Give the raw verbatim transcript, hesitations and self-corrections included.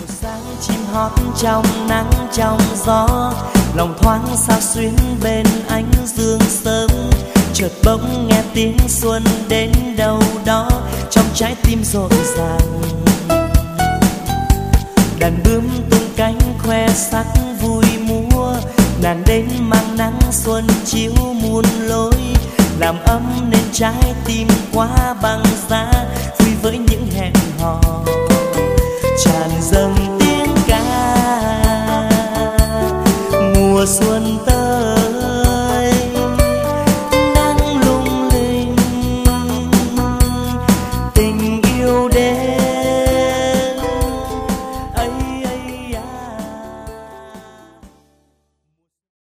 sáng chim hót trong nắng trong gió, lòng thoáng sao xuyến bên ánh dương sớm. Chợt bỗng nghe tiếng xuân đến đâu đó, trong trái tim rộn ràng. Đàn bướm tung cánh khoe sắc vui múa, nàng đến mang nắng xuân chiếu muôn lối, làm ấm nên trái tim quá băng giá, vui với những hẹn hò. Tràn dâng tiếng ca mùa xuân